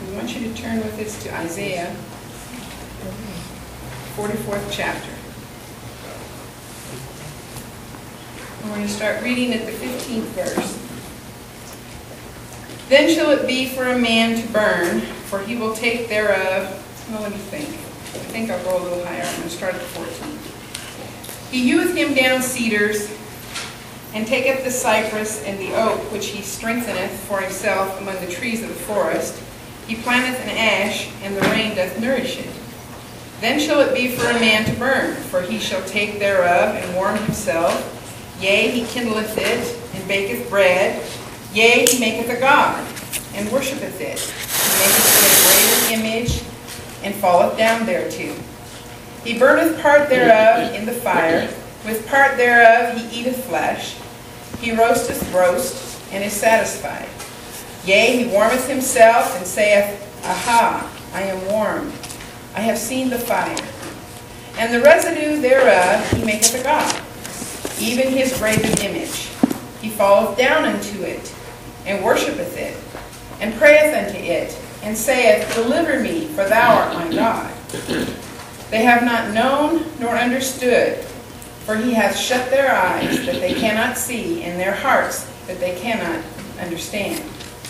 We want you to turn with us to Isaiah, 44th chapter. We're going to start reading at the 15th verse. Then shall it be for a man to burn, for he will take thereof. Well, let me think. I think I'll go a little higher. I'm going to start at the 14th. He heweth him down cedars, and taketh the cypress and the oak, which he strengtheneth for himself among the trees of the forest. He planteth an ash, and the rain doth nourish it. Then shall it be for a man to burn, for he shall take thereof and warm himself. Yea, he kindleth it, and baketh bread. Yea, he maketh a god, and worshippeth it. He maketh it a graven image, and falleth down thereto. He burneth part thereof in the fire. With part thereof he eateth flesh. He roasteth roast, and is satisfied. Yea, he warmeth himself, and saith, Aha, I am warm. I have seen the fire. And the residue thereof he maketh a god, even his graven image. He falleth down unto it, and worshippeth it, and prayeth unto it, and saith, Deliver me, for thou art my God. They have not known nor understood, for he hath shut their eyes, that they cannot see, and their hearts, that they cannot understand.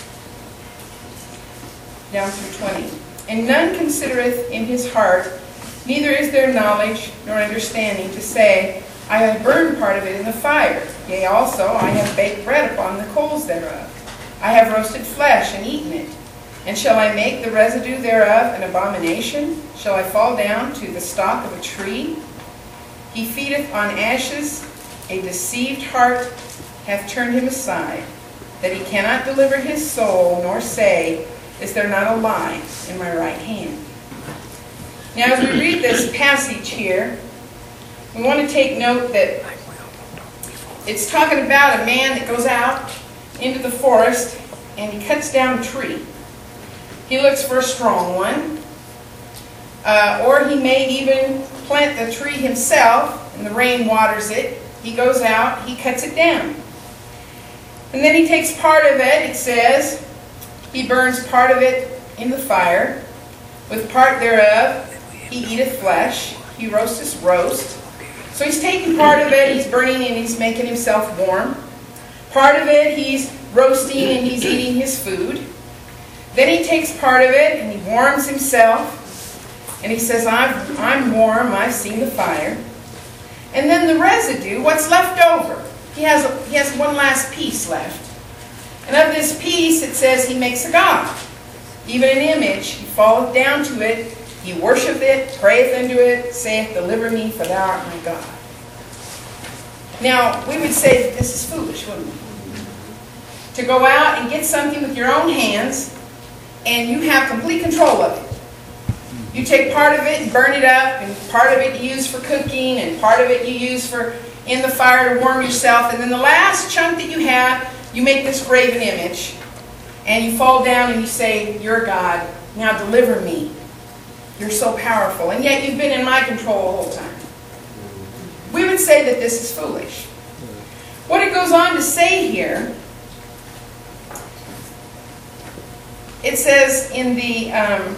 Down through 20. And none considereth in his heart, neither is there knowledge nor understanding to say, I have burned part of it in the fire. Yea, also I have baked bread upon the coals thereof. I have roasted flesh and eaten it. And shall I make the residue thereof an abomination? Shall I fall down to the stalk of a tree? He feedeth on ashes. A deceived heart hath turned him aside, that he cannot deliver his soul, nor say, Is there not a lie in my right hand? Now, as we read this passage here, we want to take note that it's talking about a man that goes out into the forest and he cuts down a tree. He looks for a strong one, or he may even plant the tree himself, and the rain waters it. He goes out, he cuts it down. And then he takes part of it, it says, he burns part of it in the fire. With part thereof he eateth flesh. He roasteth roast. So he's taking part of it, he's burning, and he's making himself warm. Part of it he's roasting, and he's eating his food. Then he takes part of it, and he warms himself. And he says, I'm warm, I've seen the fire. And then the residue, what's left over? He has one last piece left. And of this piece, it says he makes a god, even an image. He falleth down to it, he worshipeth it, prayeth unto it, saith, Deliver me, for thou art my God. Now, we would say that this is foolish, wouldn't we? To go out and get something with your own hands, and you have complete control of it. You take part of it and burn it up, and part of it you use for cooking, and part of it you use for in the fire to warm yourself, and then the last chunk that you have, you make this graven image, and you fall down and you say, You're God, now deliver me. You're so powerful, and yet you've been in my control the whole time. We would say that this is foolish. What it goes on to say here, it says in the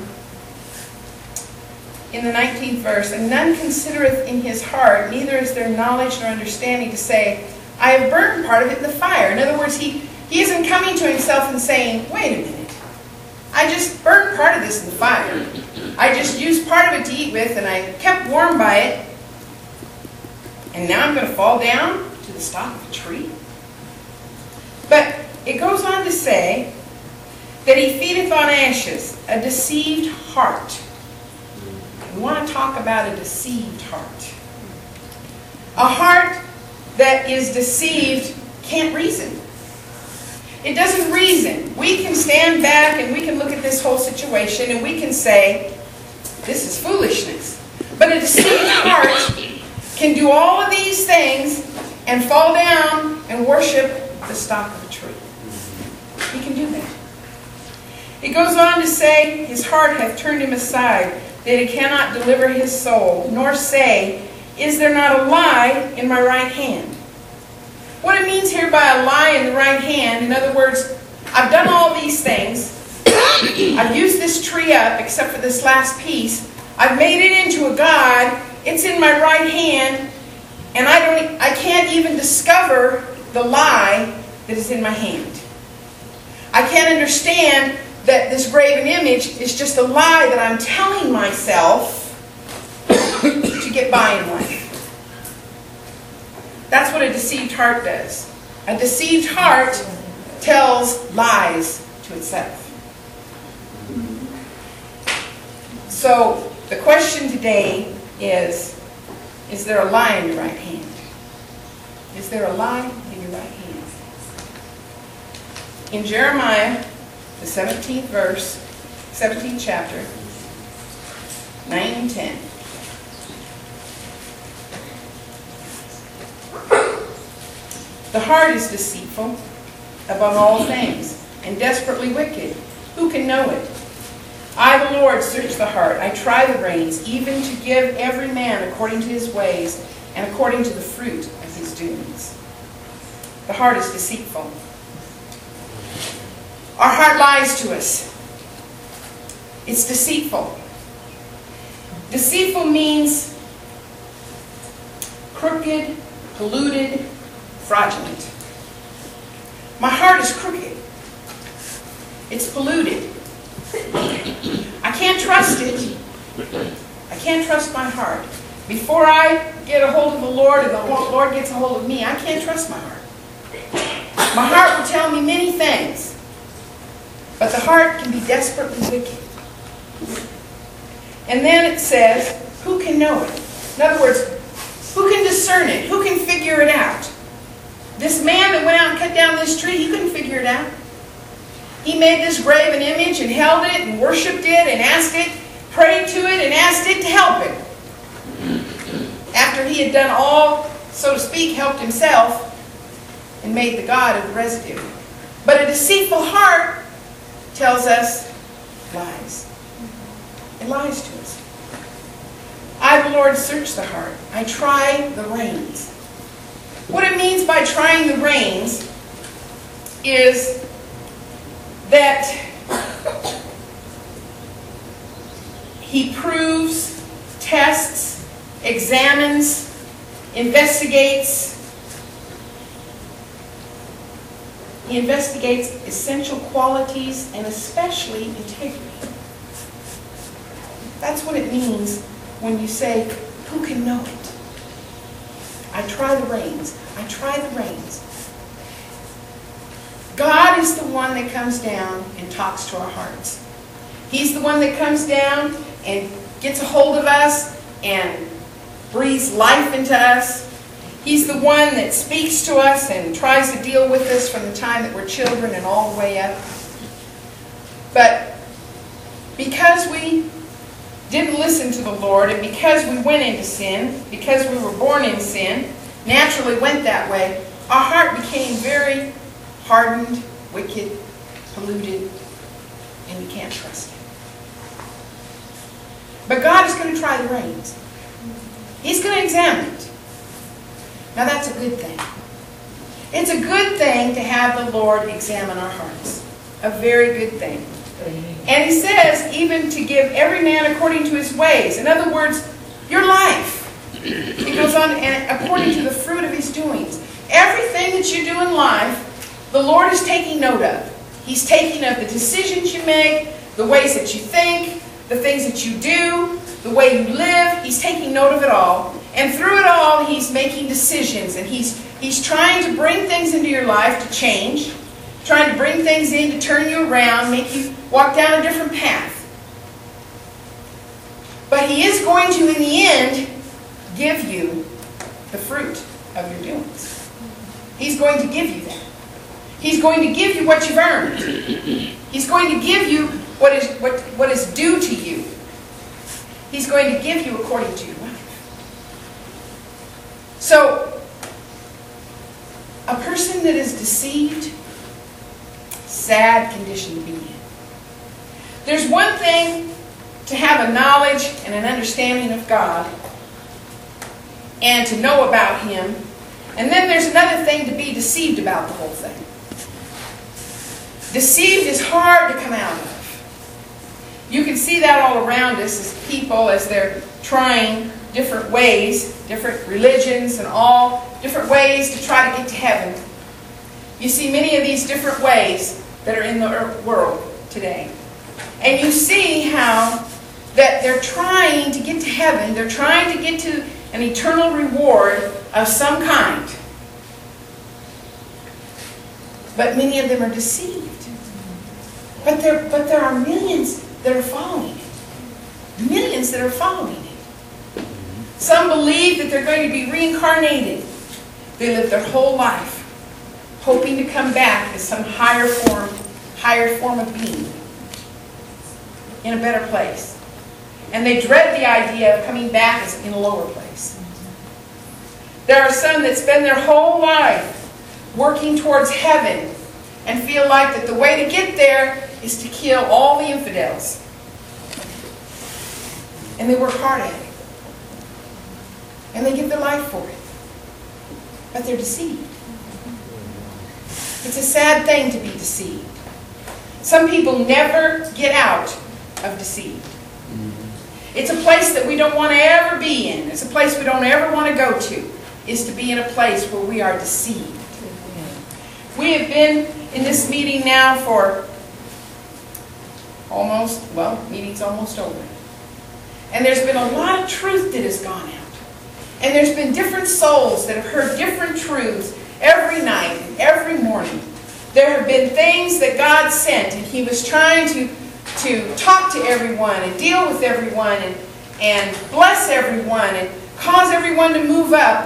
19th verse, And none considereth in his heart, neither is there knowledge nor understanding to say, I have burned part of it in the fire. In other words, he isn't coming to himself and saying, Wait a minute, I just burned part of this in the fire. I just used part of it to eat with, and I kept warm by it. And now I'm going to fall down to the stalk of a tree? But it goes on to say that he feedeth on ashes, a deceived heart. We want to talk about a deceived heart. A heart that is deceived can't reason. It doesn't reason. We can stand back and we can look at this whole situation and we can say, this is foolishness. But a deceived heart can do all of these things and fall down and worship the stalk of a tree. He can do that. It goes on to say, his heart hath turned him aside, that he cannot deliver his soul, nor say, Is there not a lie in my right hand? What it means here by a lie in the right hand, in other words, I've done all these things, I've used this tree up, except for this last piece. I've made it into a god. It's in my right hand, and I can't even discover the lie that is in my hand. I can't understand that this graven image is just a lie that I'm telling myself to get by in life. That's what a deceived heart does. A deceived heart tells lies to itself. So the question today is there a lie in your right hand? Is there a lie in your right hand? In Jeremiah, the 17th verse, 17th chapter, 9 and 10. The heart is deceitful above all things, and desperately wicked. Who can know it? I, the Lord, search the heart. I try the reins, even to give every man according to his ways, and according to the fruit of his doings. The heart is deceitful. Our heart lies to us. It's deceitful. Deceitful means crooked, polluted, fraudulent. My heart is crooked. It's polluted. I can't trust it. I can't trust my heart. Before I get a hold of the Lord and the Lord gets a hold of me, I can't trust my heart. My heart will tell me many things, but the heart can be desperately wicked. And then it says, who can know it? In other words, who can discern it? Who can figure it out? This man that went out and cut down this tree, he couldn't figure it out. He made this graven image and held it and worshipped it and asked it, prayed to it and asked it to help him. After he had done all, so to speak, helped himself and made the god of the residue. But a deceitful heart tells us lies. It lies to us. I, the Lord, search the heart. I try the reins. What it means by trying the reins is that he proves, tests, examines, investigates. He investigates essential qualities and especially integrity. That's what it means when you say, who can know it? I try the reins. I try the reins. God is the one that comes down and talks to our hearts. He's the one that comes down and gets a hold of us and breathes life into us. He's the one that speaks to us and tries to deal with us from the time that we're children and all the way up. But because we didn't listen to the Lord, and because we went into sin, because we were born in sin, naturally went that way, our heart became very hardened, wicked, polluted, and you can't trust Him. But God is going to try the reins. He's going to examine it. Now that's a good thing. It's a good thing to have the Lord examine our hearts. A very good thing. And He says, even to give every man according to his ways. In other words, your life. It goes on, and according to the fruit of his doings. Everything that you do in life, the Lord is taking note of. He's taking note of the decisions you make, the ways that you think, the things that you do, the way you live. He's taking note of it all. And through it all, He's making decisions. And He's trying to bring things into your life to change. Trying to bring things in to turn you around, make you walk down a different path. But He is going to, in the end, give you the fruit of your doings. He's going to give you that. He's going to give you what you've earned. He's going to give you what is due to you. He's going to give you according to your life. So, a person that is deceived, sad condition to be in. There's one thing to have a knowledge and an understanding of God and to know about Him, and then there's another thing to be deceived about the whole thing. Deceived is hard to come out of. You can see that all around us as people, as they're trying different ways, different religions and all different ways to try to get to heaven. You see many of these different ways that are in the world today. And you see how that they're trying to get to heaven, they're trying to get to an eternal reward of some kind. But many of them are deceived. But there are millions that are following it. Millions that are following it. Some believe that they're going to be reincarnated. They live their whole life hoping to come back as some higher form of being in a better place. And they dread the idea of coming back as in a lower place. There are some that spend their whole life working towards heaven and feel like that the way to get there is to kill all the infidels. And they work hard at it. And they give their life for it. But they're deceived. It's a sad thing to be deceived. Some people never get out of deceived. It's a place that we don't want to ever be in. It's a place we don't ever want to go to, is to be in a place where we are deceived. We have been in this meeting now for meeting's almost over. And there's been a lot of truth that has gone out. And there's been different souls that have heard different truths every night and every morning. There have been things that God sent, and He was trying to talk to everyone and deal with everyone and bless everyone and cause everyone to move up.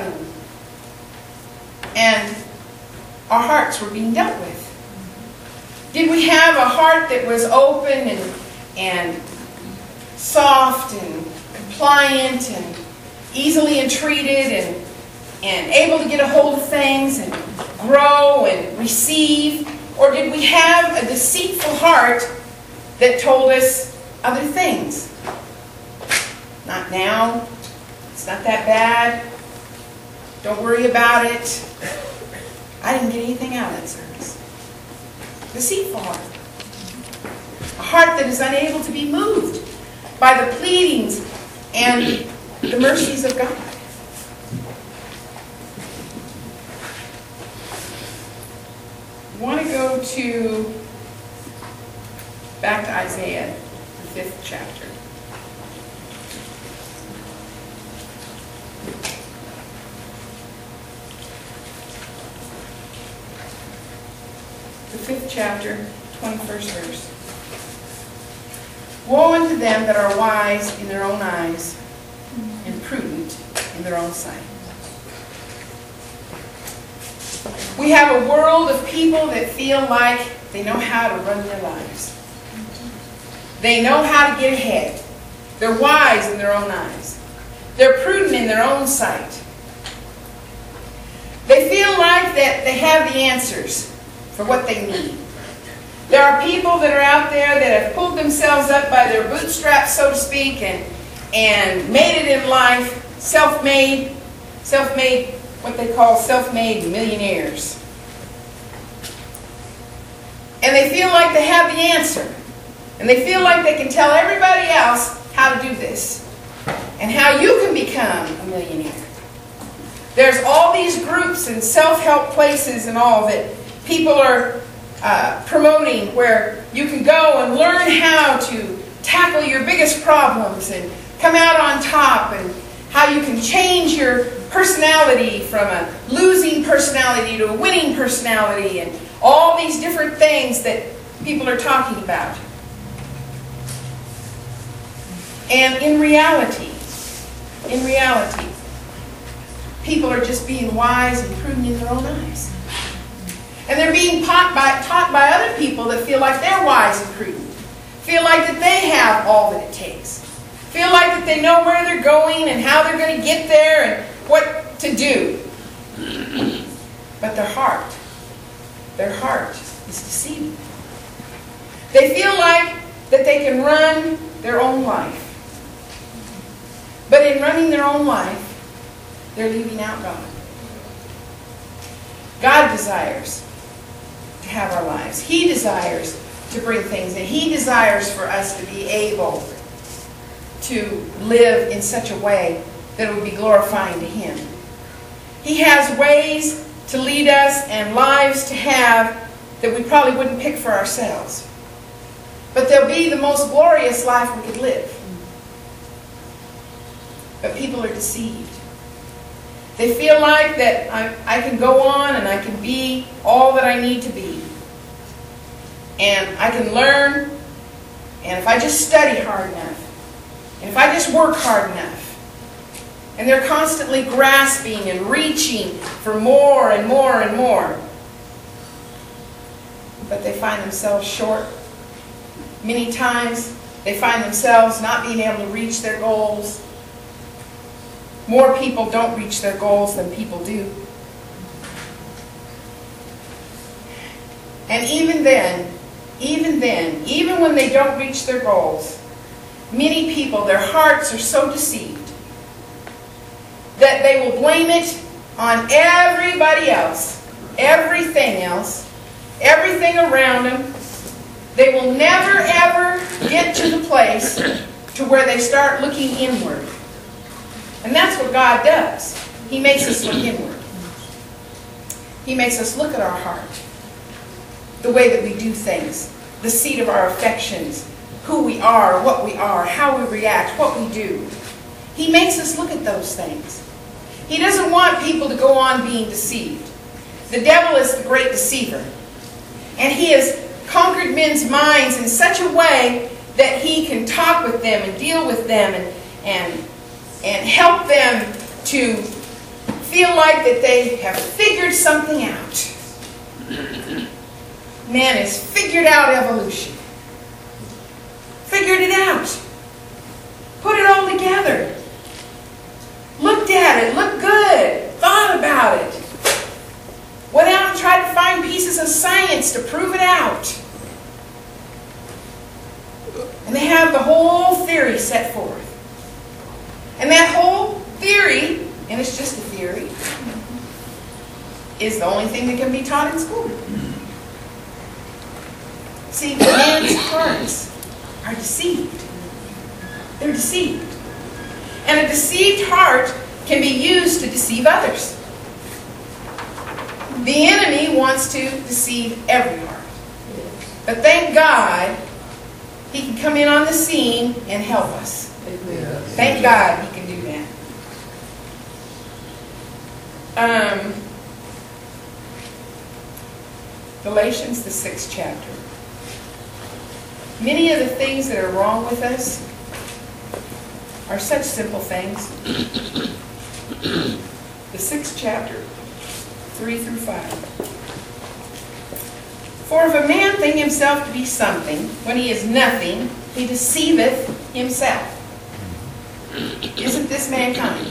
And our hearts were being dealt with. Did we have a heart that was open and soft and compliant and easily entreated and able to get a hold of things and grow and receive? Or did we have a deceitful heart that told us other things? Not now. It's not that bad. Don't worry about it. I didn't get anything out of that service. Deceitful heart. A heart that is unable to be moved by the pleadings and the mercies of God. I want to go back to Isaiah, the 5th chapter. The 5th chapter, 21st verse. Woe unto them that are wise in their own eyes and prudent in their own sight. We have a world of people that feel like they know how to run their lives. They know how to get ahead. They're wise in their own eyes. They're prudent in their own sight. They feel like that they have the answers for what they need. There are people that are out there that have pulled themselves up by their bootstraps, so to speak, and made it in life, self-made, what they call self-made millionaires. And they feel like they have the answer. And they feel like they can tell everybody else how to do this and how you can become a millionaire. There's all these groups and self-help places and all that people are promoting, where you can go and learn how to tackle your biggest problems and come out on top, and how you can change your personality from a losing personality to a winning personality, and all these different things that people are talking about. And in reality, people are just being wise and prudent in their own eyes. And they're being taught by other people that feel like they're wise and prudent. Feel like that they have all that it takes. Feel like that they know where they're going and how they're going to get there and what to do. But their heart is deceiving. They feel like that they can run their own life. But in running their own life, they're leaving out God. God desires to have our lives. He desires to bring things in. He desires for us to be able to live in such a way that it would be glorifying to Him. He has ways to lead us and lives to have that we probably wouldn't pick for ourselves. But they'll be the most glorious life we could live. But people are deceived. They feel like that I can go on and I can be all that I need to be. And I can learn, and if I just study hard enough, and if I just work hard enough, and they're constantly grasping and reaching for more and more and more. But they find themselves short. Many times they find themselves not being able to reach their goals. More people don't reach their goals than people do. And even when they don't reach their goals, many people, their hearts are so deceived that they will blame it on everybody else, everything around them. They will never ever get to the place to where they start looking inward. And that's what God does. He makes us look inward. He makes us look at our heart, the way that we do things, the seat of our affections, who we are, what we are, how we react, what we do. He makes us look at those things. He doesn't want people to go on being deceived. The devil is the great deceiver. And he has conquered men's minds in such a way that he can talk with them and deal with them and help them to feel like that they have figured something out. Man has figured out evolution. Figured it out. Put it all together. Looked at it, looked good, thought about it. Went out and tried to find pieces of science to prove it out. And they have the whole theory set forth. And that whole theory, and it's just a theory, is the only thing that can be taught in school. See, men's hearts are deceived. They're deceived. And a deceived heart can be used to deceive others. The enemy wants to deceive every heart. But thank God, He can come in on the scene and help us. Thank God He can do that. Galatians, the 6th chapter. Many of the things that are wrong with us are such simple things. The 6th chapter, 3 through 5. For if a man think himself to be something, when he is nothing, he deceiveth himself. Isn't this mankind?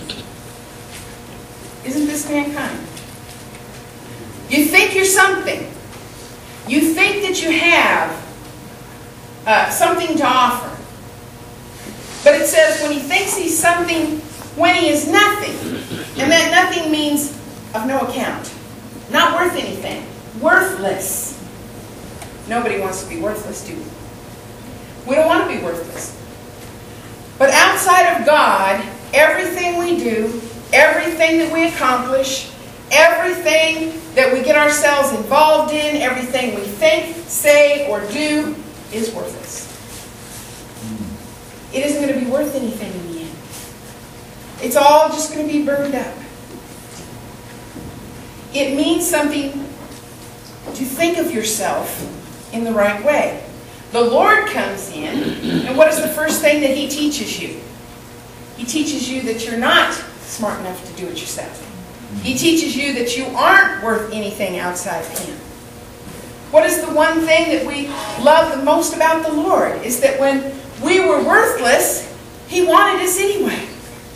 Isn't this mankind? You think you're something. You think that you have something to offer. But it says when he thinks he's something, when he is nothing. And that nothing means of no account. Not worth anything. Worthless. Nobody wants to be worthless, do we? We don't want to be worthless. But outside of God, everything we do, everything that we accomplish, everything that we get ourselves involved in, everything we think, say, or do is worthless. It isn't going to be worth anything in the end. It's all just going to be burned up. It means something to think of yourself in the right way. The Lord comes in, and what is the first thing that He teaches you? He teaches you that you're not smart enough to do it yourself. He teaches you that you aren't worth anything outside of Him. What is the one thing that we love the most about the Lord? Is that when we were worthless, He wanted us anyway.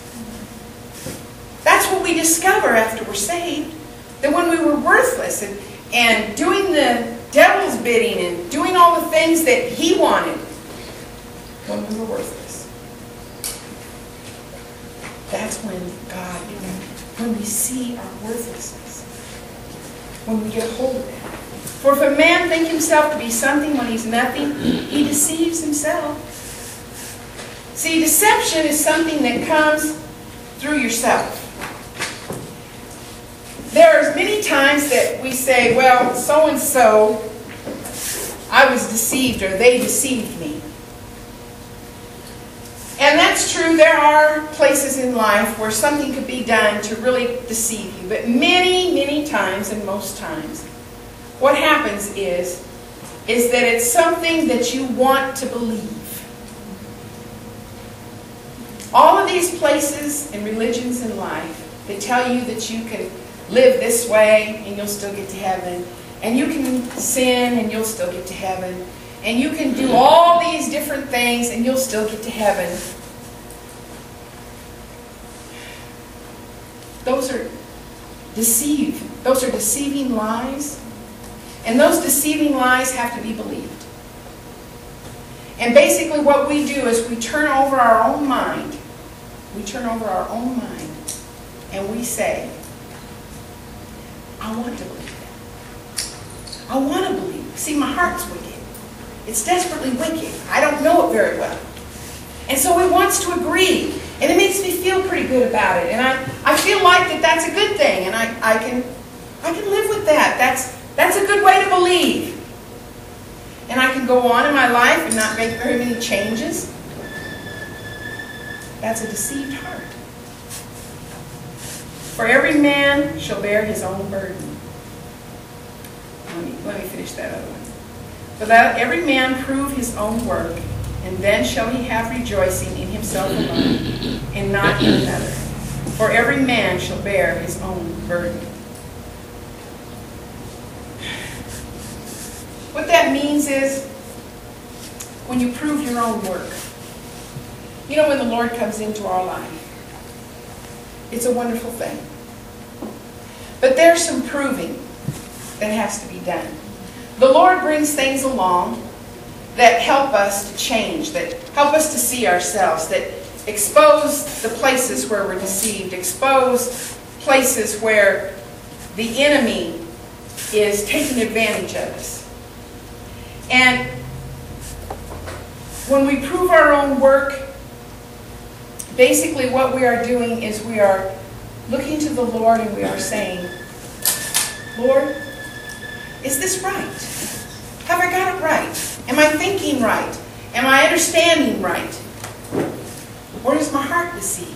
That's what we discover after we're saved. That when we were worthless and doing the devil's bidding and doing all the things that he wanted, when we were worthless, that's when God, when we see our worthlessness, when we get a hold of that, For if a man think himself to be something when he's nothing, he deceives himself. See, deception is something that comes through yourself. There are many times that we say, well, so-and-so, I was deceived, or they deceived me. And that's true. There are places in life where something could be done to really deceive you. But many, many times, and most times, what happens is that it's something that you want to believe. All of these places and religions in life, they tell you that you can live this way and you'll still get to heaven. And you can sin and you'll still get to heaven. And you can do all these different things and you'll still get to heaven. Those are deceiving lies. And those deceiving lies have to be believed. And basically what we do is we turn over our own mind. We turn over our own mind and we say, I want to believe that. I want to believe. See, my heart's wicked. It's desperately wicked. I don't know it very well. And so it wants to agree. And it makes me feel pretty good about it. And I feel like that's a good thing. And I can live with that. That's a good way to believe. And I can go on in my life and not make very many changes. That's a deceived heart. For every man shall bear his own burden. Let me finish that other one. For let every man prove his own work, and then shall he have rejoicing in himself alone, and not in another. For every man shall bear his own burden. What that means is, when you prove your own work, you know, when the Lord comes into our life, it's a wonderful thing. But there's some proving that has to be done. The Lord brings things along that help us to change, that help us to see ourselves, that expose the places where we're deceived, expose places where the enemy is taking advantage of us. And when we prove our own work, basically what we are doing is we are looking to the Lord and we are saying, Lord, is this right? Have I got it right? Am I thinking right? Am I understanding right? Or is my heart deceived?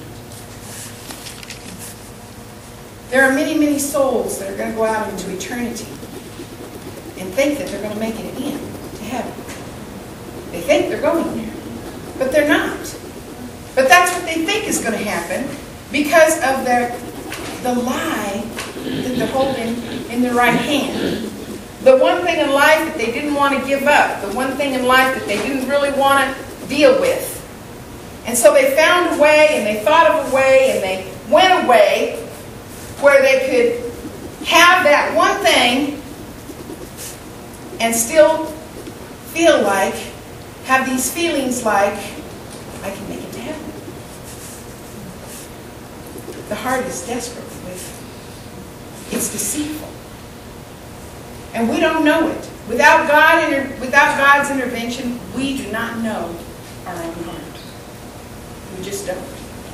There are many, many souls that are going to go out into eternity and think that they're going to make it in to heaven. They think they're going there, but they're not. But that's what they think is going to happen because of the lie that they're holding in their right hand. The one thing in life that they didn't want to give up. The one thing in life that they didn't really want to deal with. And so they found a way, and they thought of a way, and they went away where they could have that one thing and still feel like, have these feelings like, I can make it to heaven. The heart is desperately wicked. It's deceitful. And we don't know it. Without God's intervention, we do not know our own heart. We just don't.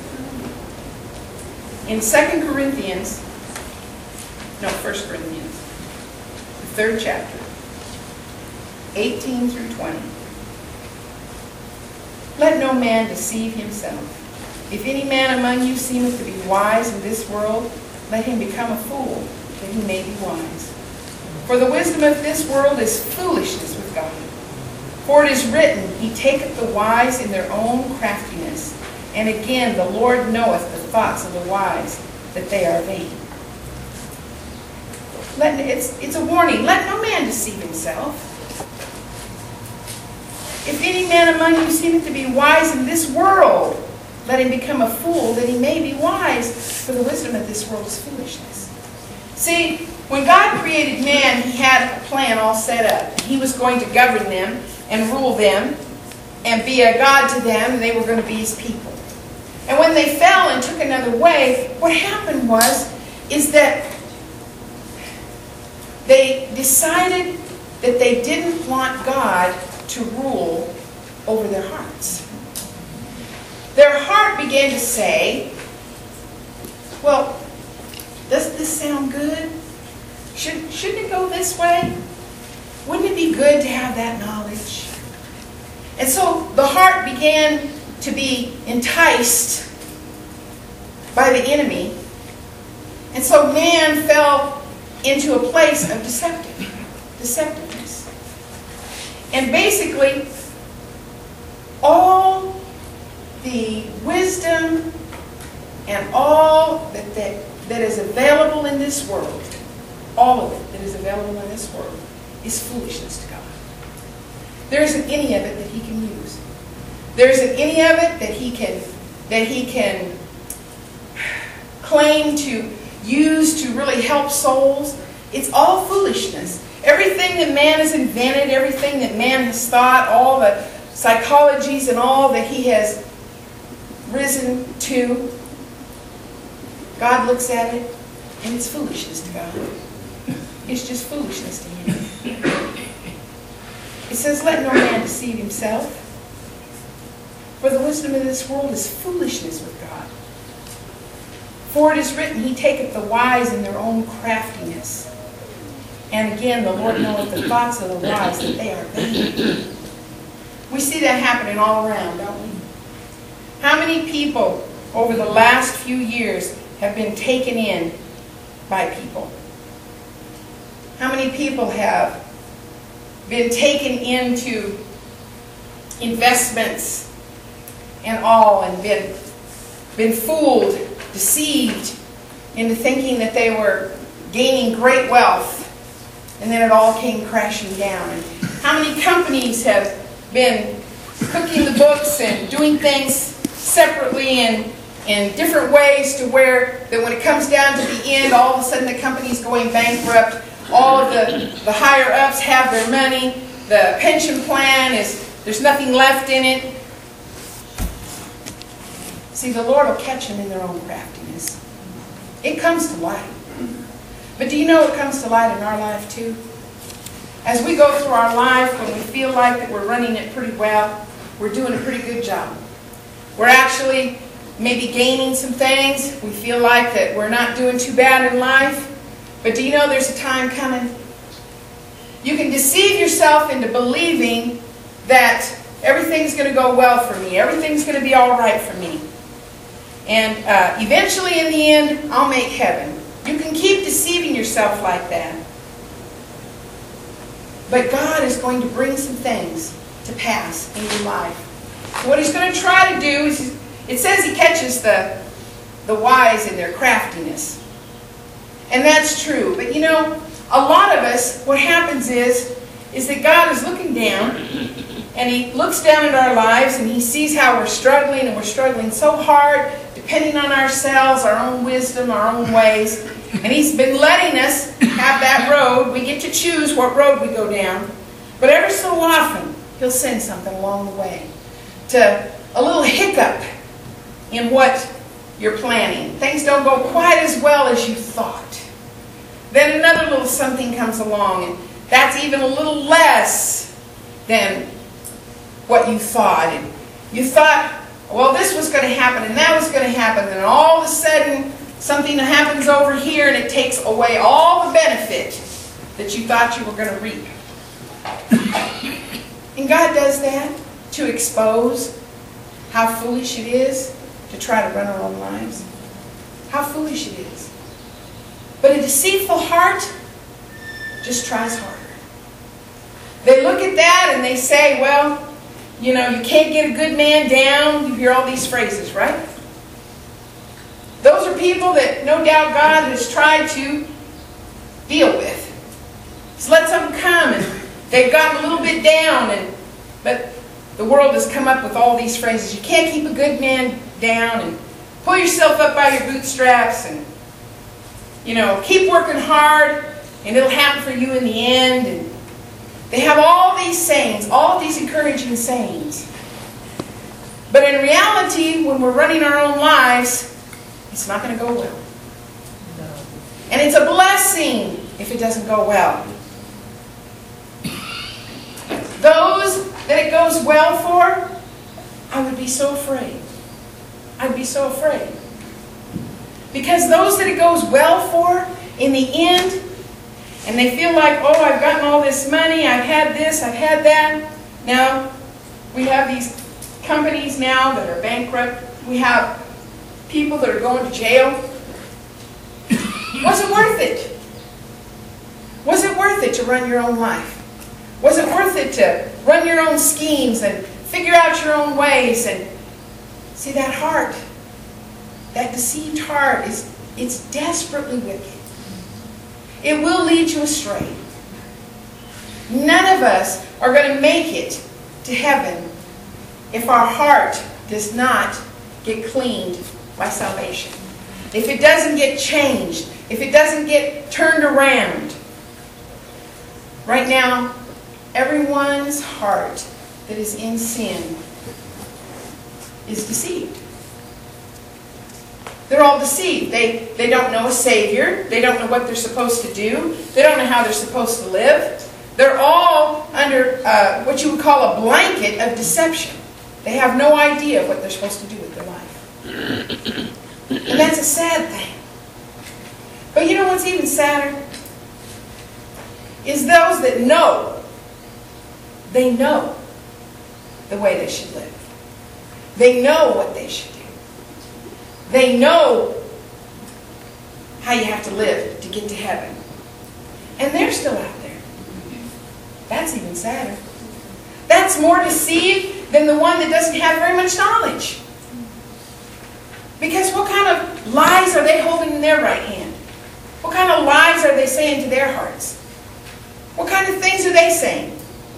In 1 Corinthians, the 3rd chapter, 18 through 20. Let no man deceive himself. If any man among you seemeth to be wise in this world, let him become a fool, that he may be wise. For the wisdom of this world is foolishness with God. For it is written, He taketh the wise in their own craftiness. And again, the Lord knoweth the thoughts of the wise, that they are vain. It's a warning. Let no man deceive himself. If any man among you seemeth to be wise in this world, let him become a fool, that he may be wise, for the wisdom of this world is foolishness. See, when God created man, He had a plan all set up. He was going to govern them and rule them and be a God to them, and they were going to be His people. And when they fell and took another way, what happened is that They decided that they didn't want God to rule over their hearts. Their heart began to say, well, doesn't this sound good? Shouldn't it go this way? Wouldn't it be good to have that knowledge? And so the heart began to be enticed by the enemy. And so man fell into a place of deceptiveness. And basically, all the wisdom and all that is available in this world, all of it that is available in this world, is foolishness to God. There isn't any of it that He can use. There isn't any of it that He can claim to use to really help souls. It's all foolishness. Everything that man has invented, everything that man has thought, all the psychologies and all that he has risen to, God looks at it and it's foolishness to God. It's just foolishness to Him. It says, let no man deceive himself, for the wisdom of this world is foolishness with God. For it is written, He taketh the wise in their own craftiness. And again, the Lord knoweth the thoughts of the wise, that they are vain. We see that happening all around, don't we? How many people over the last few years have been taken in by people? How many people have been taken into investments and all, and been fooled, deceived into thinking that they were gaining great wealth, and then it all came crashing down? And how many companies have been cooking the books and doing things separately and in different ways, to where that when it comes down to the end, all of a sudden the company's going bankrupt. All of the higher ups have their money. The pension plan there's nothing left in it. See, the Lord will catch them in their own craftiness. It comes to light. But do you know it comes to light in our life too? As we go through our life, when we feel like that we're running it pretty well, we're doing a pretty good job. We're actually maybe gaining some things. We feel like that we're not doing too bad in life. But do you know there's a time coming? You can deceive yourself into believing that everything's going to go well for me. Everything's going to be all right for me. And eventually, in the end, I'll make heaven. You can keep deceiving yourself like that. But God is going to bring some things to pass in your life. What He's going to try to do is, it says He catches the wise in their craftiness. And that's true. But you know, a lot of us, what happens is that God is looking down, and He looks down at our lives, and He sees how we're struggling, and we're struggling so hard, depending on ourselves, our own wisdom, our own ways. And He's been letting us have that road. We get to choose what road we go down. But ever so often, He'll send something along the way, to a little hiccup in what you're planning. Things don't go quite as well as you thought. Then another little something comes along, and that's even a little less than what you thought. And you thought, well, this was going to happen, and that was going to happen, and all of a sudden, something happens over here, and it takes away all the benefit that you thought you were going to reap. And God does that to expose how foolish it is to try to run our own lives. How foolish it is. But a deceitful heart just tries harder. They look at that and they say, well, you know, you can't get a good man down. You hear all these phrases, right? Those are people that no doubt God has tried to deal with. He's let something come and they've gotten a little bit down, but the world has come up with all these phrases. You can't keep a good man down, and pull yourself up by your bootstraps, and you know, keep working hard and it'll happen for you in the end. And they have all these sayings, all these encouraging sayings. But in reality, when we're running our own lives, it's not going to go well. No. And it's a blessing if it doesn't go well. Those that it goes well for, I would be so afraid. I'd be so afraid. Because those that it goes well for, in the end, and they feel like, oh, I've gotten all this money, I've had this, I've had that. Now, we have these companies now that are bankrupt. We have people that are going to jail. Was it worth it? Was it worth it to run your own life? Was it worth it to run your own schemes and figure out your own ways? And see, that heart, that deceived heart, it's desperately wicked. It will lead you astray. None of us are going to make it to heaven if our heart does not get cleaned by salvation. If it doesn't get changed, if it doesn't get turned around. Right now, everyone's heart that is in sin is deceived. They're all deceived. They don't know a Savior. They don't know what they're supposed to do. They don't know how they're supposed to live. They're all under what you would call a blanket of deception. They have no idea what they're supposed to do with their life. And that's a sad thing. But you know what's even sadder? Is those that know. They know the way they should live. They know what they should do. They know how you have to live to get to heaven. And they're still out there. That's even sadder. That's more deceived than the one that doesn't have very much knowledge. Because what kind of lies are they holding in their right hand? What kind of lies are they saying to their hearts? What kind of things are they saying?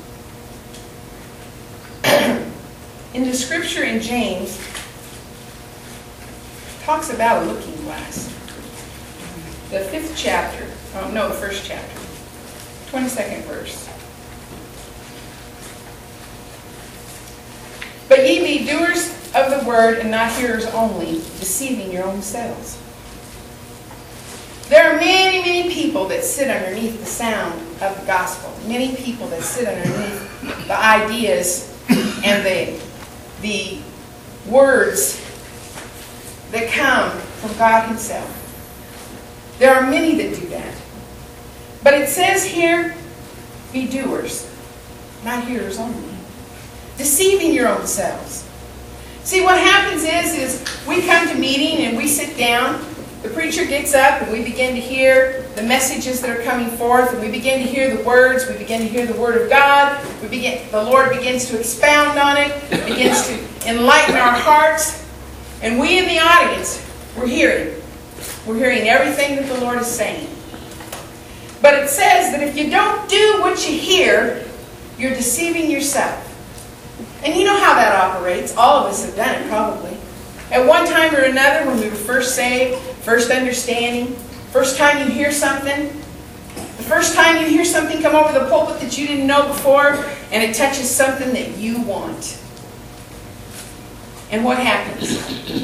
In the scripture in James, talks about a looking glass. The 5th chapter, the 1st chapter, 22nd verse. But ye be doers of the word and not hearers only, deceiving your own selves. There are many, many people that sit underneath the sound of the gospel. Many people that sit underneath the ideas and the words that come from God Himself. There are many that do that. But it says here, be doers, not hearers only. Deceiving your own selves. See, what happens is we come to meeting and we sit down. The preacher gets up and we begin to hear the messages that are coming forth, and we begin to hear the words, we begin to hear the Word of God, the Lord begins to expound on it, begins to enlighten our hearts, and we in the audience, we're hearing. We're hearing everything that the Lord is saying. But it says that if you don't do what you hear, you're deceiving yourself. And you know how that operates. All of us have done it probably. At one time or another, when we were first saved, first understanding, first time you hear something, the first time you hear something come over the pulpit that you didn't know before, and it touches something that you want. And what happens?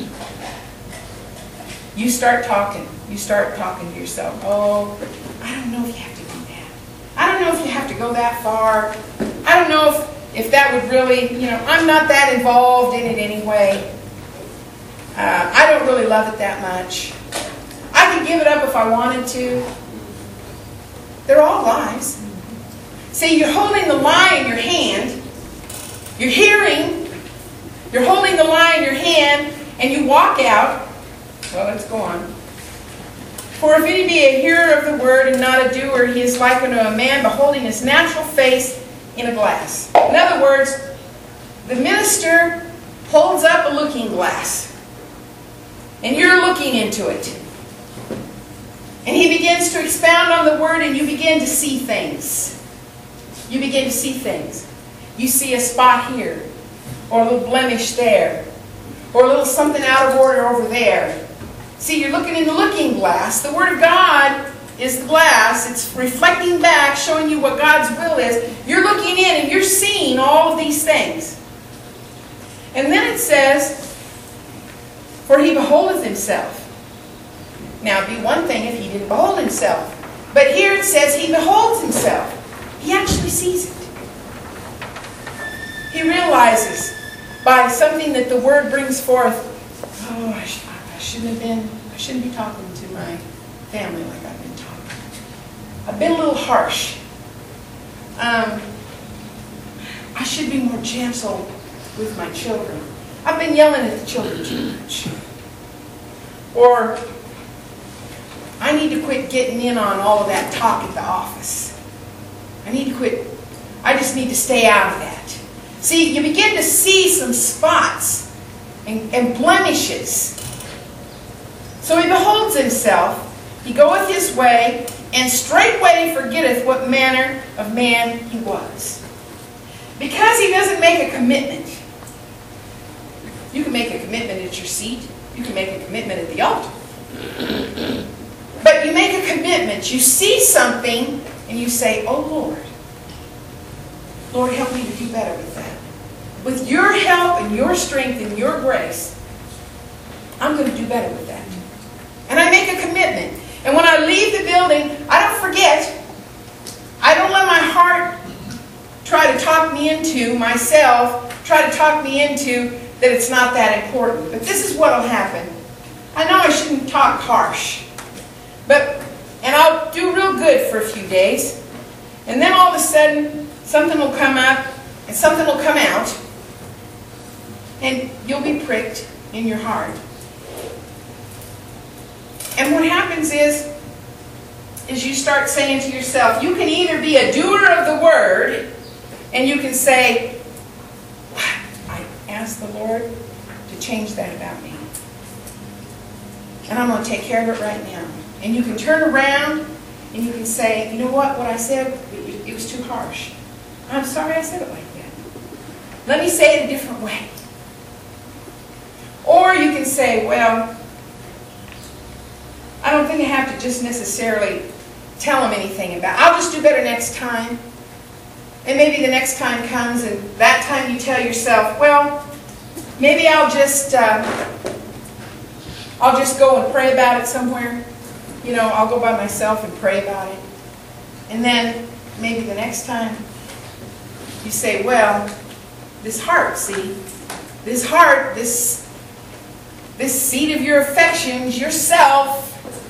You start talking. You start talking to yourself. Oh, I don't know if you have to do that. I don't know if you have to go that far. I don't know if that would really, I'm not that involved in it anyway. I don't really love it that much. I could give it up if I wanted to. They're all lies. See, you're holding the lie in your hand. You're hearing. You're holding the lie in your hand, and you walk out. Well, let's go on. For if any be a hearer of the word and not a doer, he is like unto a man beholding his natural face in a glass. In other words, the minister holds up a looking glass. And you're looking into it. And he begins to expound on the word, and you begin to see things. You begin to see things. You see a spot here, or a little blemish there, or a little something out of order over there. See, you're looking in the looking glass. The Word of God is the glass. It's reflecting back, showing you what God's will is. You're looking in and you're seeing all of these things. And then it says, for he beholdeth himself. Now, it'd be one thing if he didn't behold himself. But here it says he beholds himself. He actually sees it. He realizes by something that the Word brings forth, oh, I shouldn't be talking to my family like I've been talking. I've been a little harsh. I should be more gentle with my children. I've been yelling at the children too much. Or, I need to quit getting in on all of that talk at the office. I just need to stay out of that. See, you begin to see some spots and blemishes. So he beholds himself, he goeth his way, and straightway forgetteth what manner of man he was. Because he doesn't make a commitment. You can make a commitment at your seat. You can make a commitment at the altar. But you make a commitment. You see something and you say, oh Lord, Lord, help me to do better with that. With your help and your strength and your grace, I'm going to do better with that. And I make a commitment. And when I leave the building, I don't forget. I don't let my heart try to talk me into myself, try to talk me into that it's not that important. But this is what will happen. I know I shouldn't talk harsh. And I'll do real good for a few days. And then all of a sudden, something will come up and something will come out. And you'll be pricked in your heart. And what happens is you start saying to yourself, you can either be a doer of the word, and you can say, I asked the Lord to change that about me. And I'm going to take care of it right now. And you can turn around and you can say, you know what I said, it was too harsh. I'm sorry I said it like that. Let me say it a different way. Or you can say, well, I don't think I have to just necessarily tell them anything about it. I'll just do better next time. And maybe the next time comes and that time you tell yourself, well, maybe I'll just go and pray about it somewhere. You know, I'll go by myself and pray about it. And then maybe the next time you say, well, this heart, see, this heart, this seat of your affections, yourself,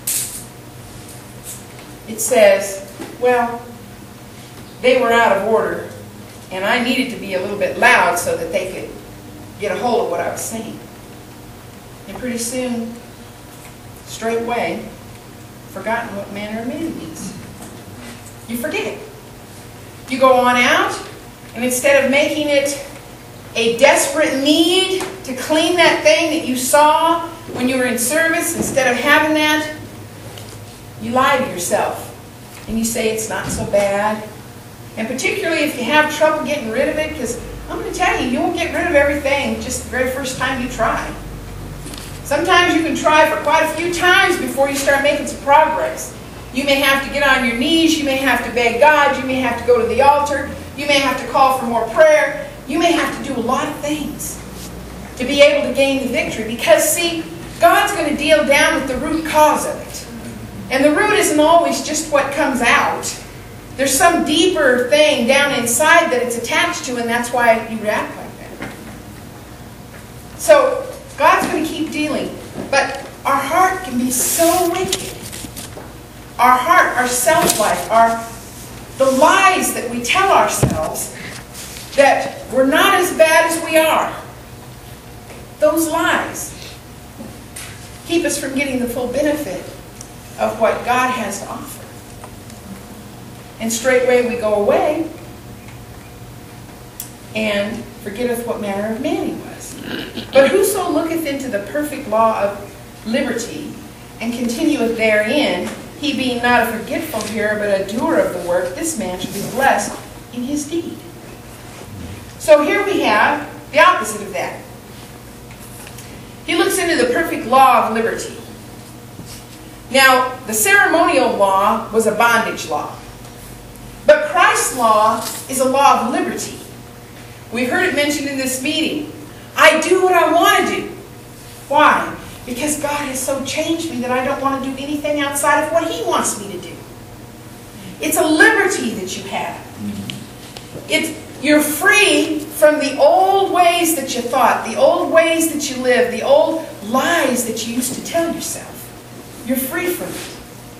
it says, well, they were out of order, and I needed to be a little bit loud so that they could get a hold of what I was saying. And pretty soon, straightway, forgotten what manner of man means. You forget. You go on out, and instead of making it a desperate need to clean that thing that you saw when you were in service, instead of having that, you lie to yourself. And you say it's not so bad. And particularly if you have trouble getting rid of it, because I'm going to tell you, you won't get rid of everything just the very first time you try. Sometimes you can try for quite a few times before you start making some progress. You may have to get on your knees, you may have to beg God, you may have to go to the altar, you may have to call for more prayer, you may have to do a lot of things to be able to gain the victory. Because see, God's going to deal down with the root cause of it. And the root isn't always just what comes out. There's some deeper thing down inside that it's attached to, and that's why you react like that. So, God's going to keep dealing. But our heart can be so wicked. Our heart, our self-life, the lies that we tell ourselves that we're not as bad as we are. Those lies keep us from getting the full benefit of what God has to offer. And straightway we go away and forgetteth what manner of man he was. But whoso looketh into the perfect law of liberty and continueth therein, he being not a forgetful hearer but a doer of the work, this man shall be blessed in his deed. So here we have the opposite of that. He looks into the perfect law of liberty. Now, the ceremonial law was a bondage law. But Christ's law is a law of liberty. We've heard it mentioned in this meeting. I do what I want to do. Why? Because God has so changed me that I don't want to do anything outside of what He wants me to do. It's a liberty that you have. You're free from the old ways that you thought, the old ways that you lived, the old lies that you used to tell yourself. You're free from it.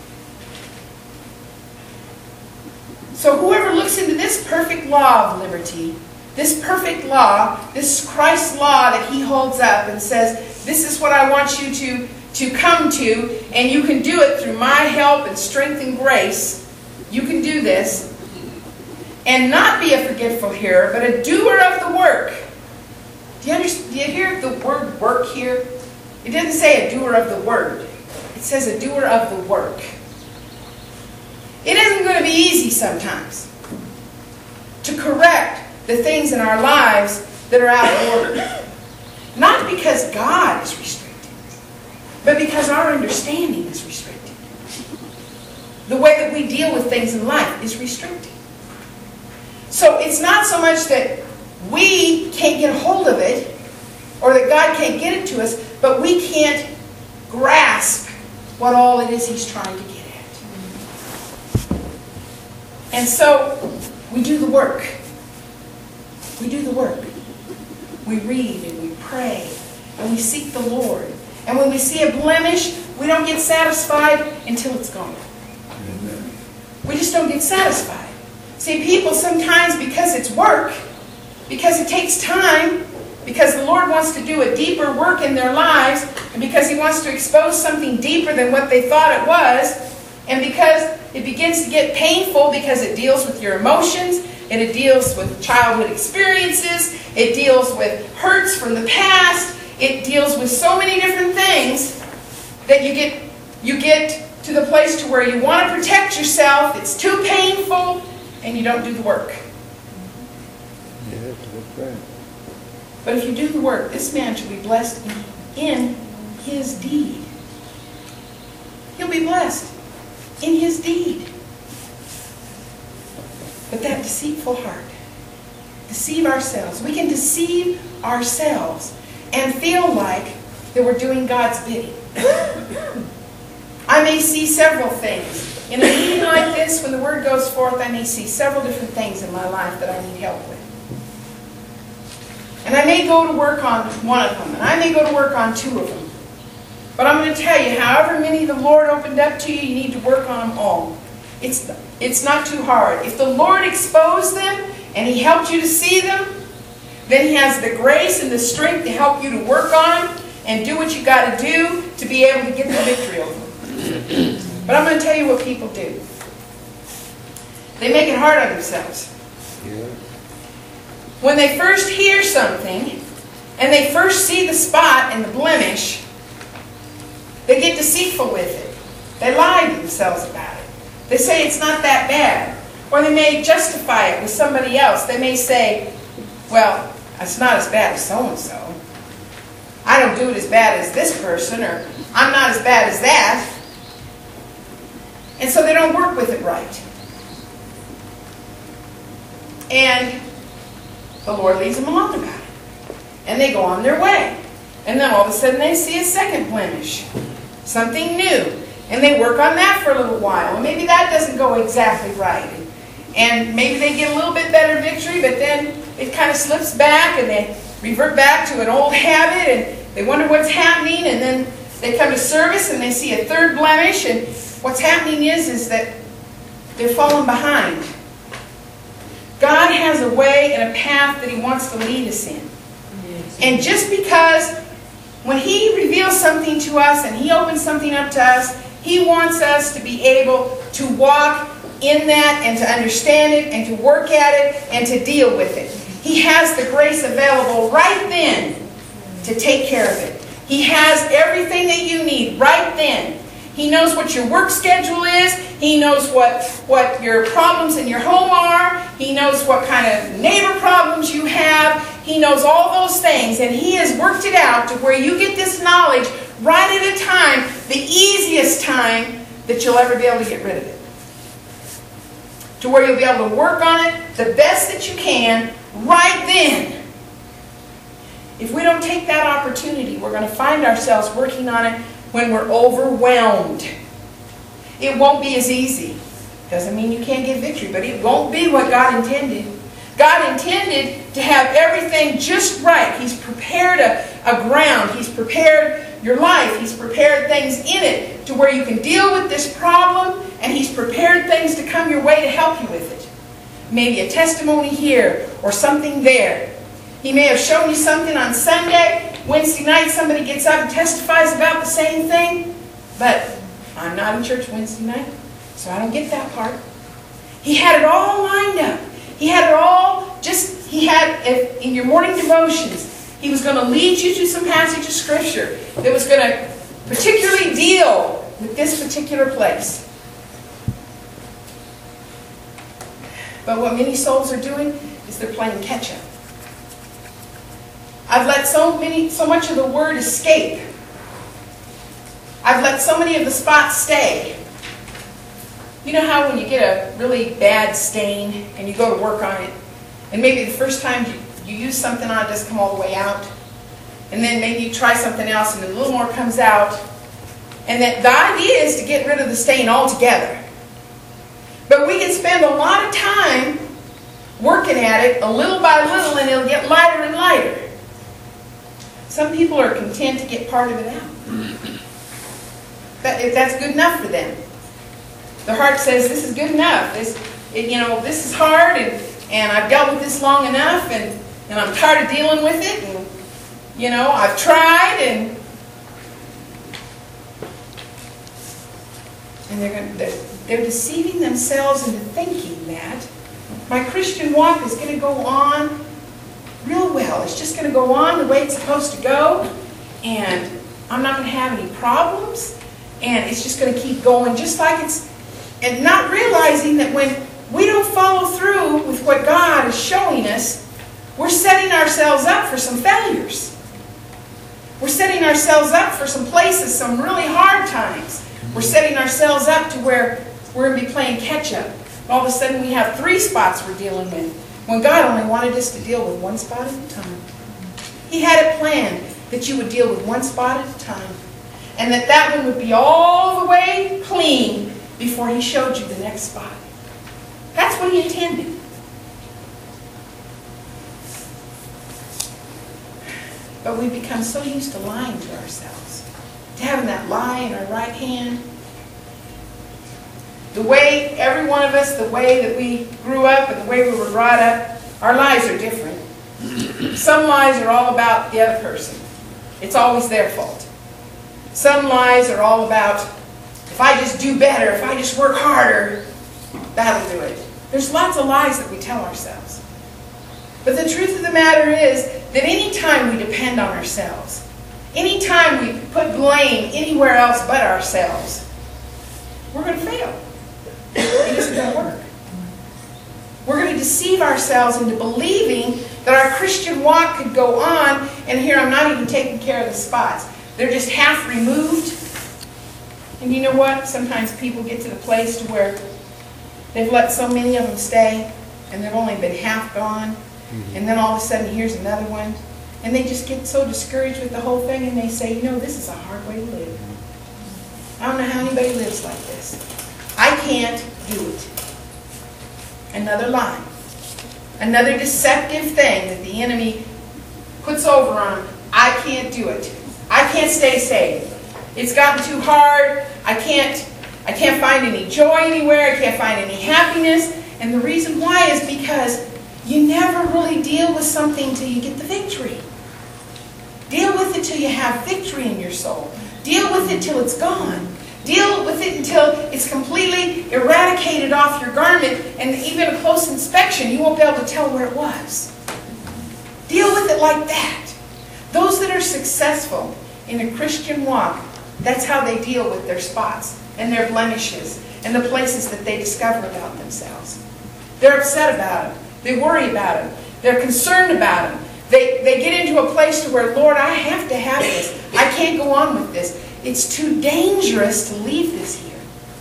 So whoever looks into this perfect law of liberty, this perfect law, this Christ's law that he holds up and says, this is what I want you to come to, and you can do it through my help and strength and grace. You can do this. And not be a forgetful hearer, but a doer of the work. Do you hear the word work here? It doesn't say a doer of the word. It says a doer of the work. It isn't going to be easy sometimes to correct the things in our lives that are out of order. Not because God is restricted, but because our understanding is restricted. The way that we deal with things in life is restricted. So it's not so much that we can't get a hold of it, or that God can't get it to us, but we can't grasp what all it is he's trying to get at. And so we do the work. We do the work. We read and we pray and we seek the Lord. And when we see a blemish, we don't get satisfied until it's gone. We just don't get satisfied. See, people sometimes, because it's work, because it takes time, because the Lord wants to do a deeper work in their lives, and because he wants to expose something deeper than what they thought it was, and because it begins to get painful because it deals with your emotions, and it deals with childhood experiences, it deals with hurts from the past, it deals with so many different things that you get to the place to where you want to protect yourself, it's too painful, and you don't do the work. Yeah, that's right. But if you do the work, this man shall be blessed in his deed. He'll be blessed in his deed. But that deceitful heart, deceive ourselves. We can deceive ourselves and feel like that we're doing God's bidding. I may see several things. In a meeting like this, when the word goes forth, I may see several different things in my life that I need help with. And I may go to work on one of them, and I may go to work on two of them. But I'm going to tell you, however many the Lord opened up to you, you need to work on them all. It's not too hard. If the Lord exposed them, and he helped you to see them, then he has the grace and the strength to help you to work on them, and do what you got to do to be able to get the victory over them. But I'm going to tell you what people do. They make it hard on themselves. Yeah. When they first hear something, and they first see the spot and the blemish, they get deceitful with it. They lie to themselves about it. They say it's not that bad. Or they may justify it with somebody else. They may say, well, it's not as bad as so-and-so. I don't do it as bad as this person, or I'm not as bad as that. And so they don't work with it right. And the Lord leaves them alone about it. And they go on their way. And then all of a sudden they see a second blemish. Something new. And they work on that for a little while. And maybe that doesn't go exactly right. And maybe they get a little bit better victory, but then it kind of slips back and they revert back to an old habit and they wonder what's happening, and then they come to service and they see a third blemish, and what's happening is that they're falling behind. God has a way and a path that he wants to lead us in. Yes. And just because when he reveals something to us and he opens something up to us, he wants us to be able to walk in that and to understand it and to work at it and to deal with it. He has the grace available right then to take care of it. He has everything that you need right then. He knows what your work schedule is. He knows what your problems in your home are. He knows what kind of neighbor problems you have. He knows all those things, and he has worked it out to where you get this knowledge right at a time, the easiest time that you'll ever be able to get rid of it. To where you'll be able to work on it the best that you can right then. If we don't take that opportunity, we're going to find ourselves working on it when we're overwhelmed. It won't be as easy. Doesn't mean you can't get victory, but it won't be what God intended. God intended to have everything just right. He's prepared a ground. He's prepared your life. He's prepared things in it to where you can deal with this problem, and He's prepared things to come your way to help you with it. Maybe a testimony here or something there. He may have shown you something on Sunday. Wednesday night somebody gets up and testifies about the same thing. But I'm not in church Wednesday night, so I don't get that part. He had it all lined up. He had it all, in your morning devotions, He was going to lead you to some passage of Scripture that was going to particularly deal with this particular place. But what many souls are doing is they're playing catch up. I've let so much of the Word escape. I've let so many of the spots stay. You know how when you get a really bad stain and you go to work on it, and maybe the first time you use something on it doesn't come all the way out, and then maybe you try something else and a little more comes out, and that the idea is to get rid of the stain altogether. But we can spend a lot of time working at it, a little by little, and it'll get lighter and lighter. Some people are content to get part of it out. If that's good enough for them. The heart says, this is good enough. This is hard, and I've dealt with this long enough, and I'm tired of dealing with it, and I've tried, and they're deceiving themselves into thinking that my Christian walk is going to go on real well. It's just going to go on the way it's supposed to go, and I'm not going to have any problems, and it's just going to keep going just like it's. And not realizing that when we don't follow through with what God is showing us, we're setting ourselves up for some failures. We're setting ourselves up for some places, some really hard times. We're setting ourselves up to where we're going to be playing catch up. All of a sudden we have 3 spots we're dealing with, when God only wanted us to deal with 1 spot at a time. He had it planned that you would deal with 1 spot at a time, and that one would be all the way clean before He showed you the next spot. That's what He intended. But we've become so used to lying to ourselves, to having that lie in our right hand. The way, every one of us, the way that we grew up and the way we were brought up, our lies are different. Some lies are all about the other person. It's always their fault. Some lies are all about, if I just do better, if I just work harder, that'll do it. There's lots of lies that we tell ourselves. But the truth of the matter is that any time we depend on ourselves, any time we put blame anywhere else but ourselves, we're going to fail. It isn't going to work. We're going to deceive ourselves into believing that our Christian walk could go on, and here I'm not even taking care of the spots. They're just half removed. And you know what? Sometimes people get to the place to where they've let so many of them stay, and they've only been half gone, and then all of a sudden here's another one, and they just get so discouraged with the whole thing, and they say, this is a hard way to live. I don't know how anybody lives like this. I can't do it. Another lie. Another deceptive thing that the enemy puts over on them. I can't do it. I can't stay saved. It's gotten too hard. I can't find any joy anywhere. I can't find any happiness. And the reason why is because you never really deal with something till you get the victory. Deal with it till you have victory in your soul. Deal with it till it's gone. Deal with it until it's completely eradicated off your garment, and even a close inspection, you won't be able to tell where it was. Deal with it like that. Those that are successful in a Christian walk, that's how they deal with their spots and their blemishes and the places that they discover about themselves. They're upset about them. They worry about them. They're concerned about them. They get into a place to where, Lord, I have to have this. I can't go on with this. It's too dangerous to leave this here.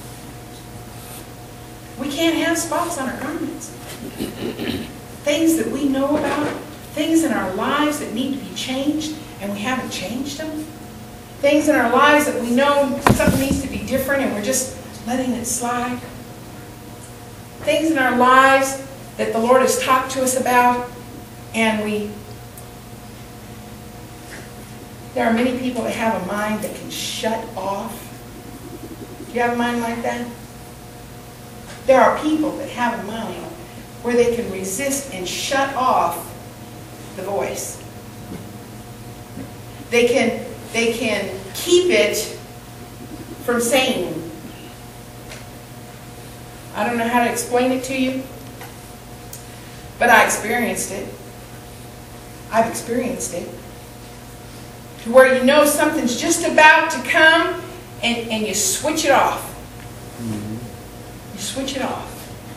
We can't have spots on our garments. Things that we know about, things in our lives that need to be changed, and we haven't changed them. Things in our lives that we know something needs to be different, and we're just letting it slide. things in our lives that the Lord has talked to us about, and there are many people that have a mind that can shut off. Do you have a mind like that? There are people that have a mind where they can resist and shut off the voice. They can keep it from saying. I don't know how to explain it to you, but I experienced it. I've experienced it. To where you know something's just about to come and you switch it off. You switch it off.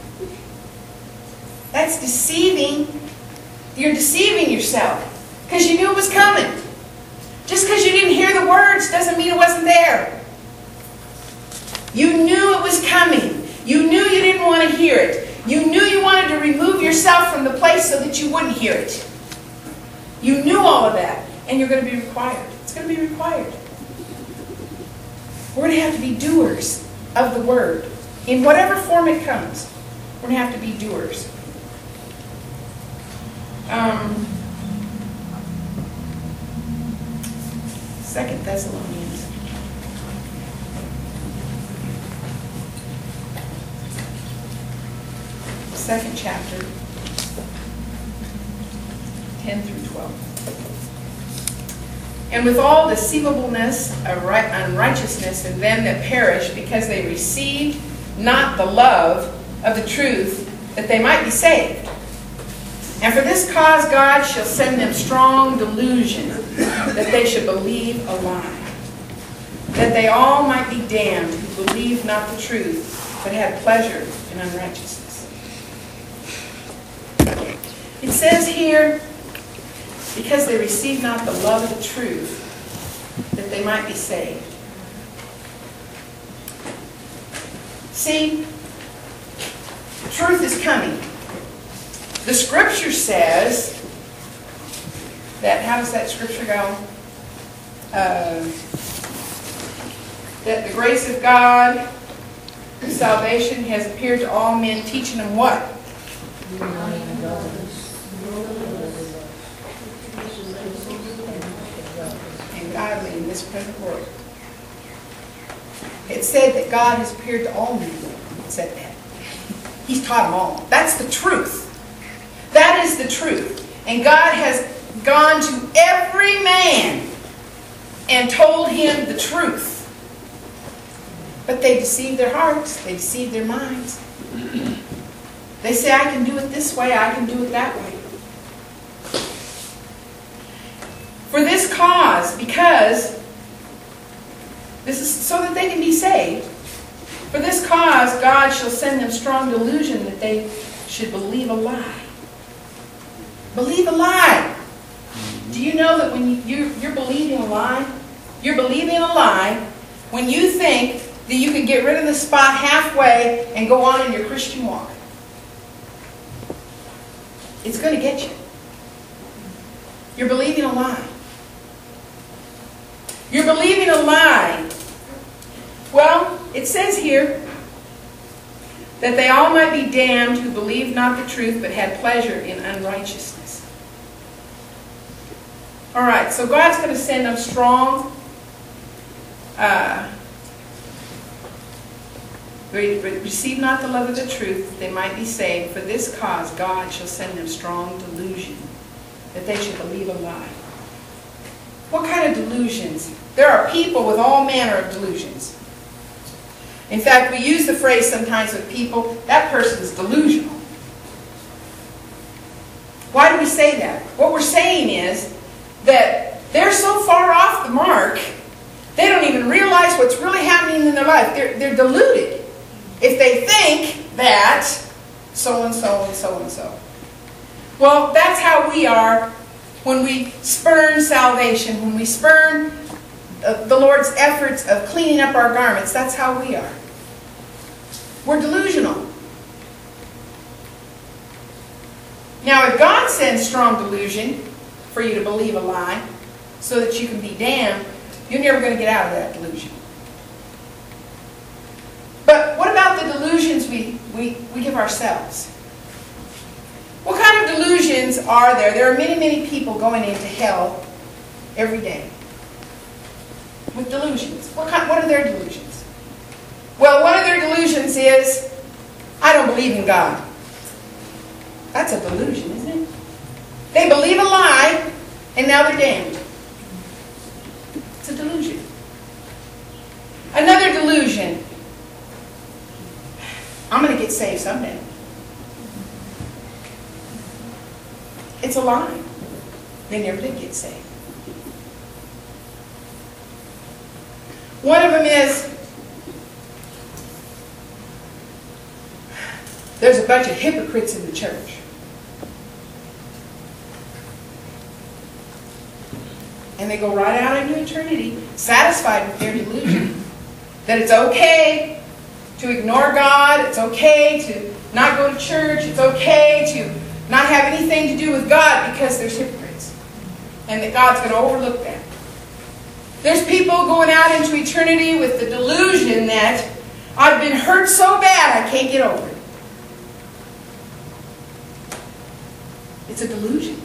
That's deceiving. You're deceiving yourself because you knew it was coming. Just because you didn't hear the words doesn't mean it wasn't there. You knew it was coming. You knew you didn't want to hear it. You knew you wanted to remove yourself from the place so that you wouldn't hear it. You knew all of that. And you're going to be required. It's going to be required. We're going to have to be doers of the Word. In whatever form it comes, we're going to have to be doers. 2 Thessalonians. Second chapter, 10 through 12. And with all deceivableness of unrighteousness in them that perish, because they received not the love of the truth, that they might be saved. And for this cause God shall send them strong delusion, that they should believe a lie, that they all might be damned who believed not the truth, but had pleasure in unrighteousness. It says here, because they received not the love of the truth, that they might be saved. See, truth is coming. The Scripture says that, how does that Scripture go? That the grace of God, salvation, has appeared to all men, teaching them what? And godly in this present world. It said that God has appeared to all men. It said that. He's taught them all. That's the truth. That is the truth. And God has gone to every man and told him the truth. But they deceive their hearts. They deceive their minds. They say, I can do it this way, I can do it that way. For this cause, because this is so that they can be saved. For this cause, God shall send them strong delusion that they should believe a lie. Believe a lie. Do you know that when you're believing a lie, you're believing a lie when you think that you can get rid of the spot halfway and go on in your Christian walk. It's going to get you. You're believing a lie. You're believing a lie. Well, it says here that they all might be damned who believed not the truth but had pleasure in unrighteousness. All right, so God's going to send them strong, receive not the love of the truth, that they might be saved. For this cause God shall send them strong delusion, that they should believe a lie. What kind of delusions? There are people with all manner of delusions. In fact, we use the phrase sometimes with people, that person's delusional. Why do we say that? What we're saying is that they're so far off the mark, they don't even realize what's really happening in their life. They're deluded if they think that so-and-so and so-and-so. Well, that's how we are when we spurn salvation, when we spurn the Lord's efforts of cleaning up our garments. That's how we are. We're delusional. Now, if God sends strong delusion for you to believe a lie so that you can be damned, you're never going to get out of that delusion. But what about the delusions we we give ourselves. What kind of delusions are there? There are many, many people going into hell every day with delusions. What are their delusions? Well, one of their delusions is, I don't believe in God. That's a delusion, isn't it? They believe a lie, and now they're damned. It's a delusion. Another delusion. I'm going to get saved someday. It's a lie. They never did get saved. One of them is, there's a bunch of hypocrites in the church. And they go right out into eternity, satisfied with their delusion that it's okay to ignore God, it's okay to not go to church, it's okay to not have anything to do with God because there's hypocrites. And that God's going to overlook that. There's people going out into eternity with the delusion that I've been hurt so bad I can't get over it. It's a delusion.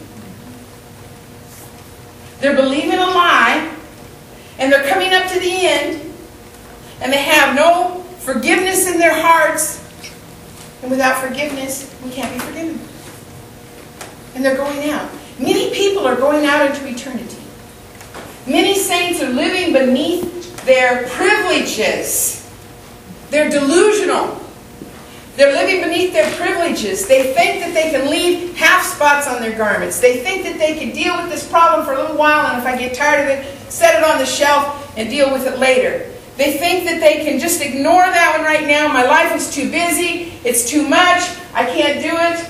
They're believing a lie, and they're coming up to the end, and they have no forgiveness in their hearts. And without forgiveness, we can't be forgiven. And they're going out. Many people are going out into eternity. Many saints are living beneath their privileges. They're delusional. They're living beneath their privileges. They think that they can leave half spots on their garments. They think that they can deal with this problem for a little while, and if I get tired of it, set it on the shelf and deal with it later. They think that they can just ignore that one right now. My life is too busy. It's too much. I can't do it.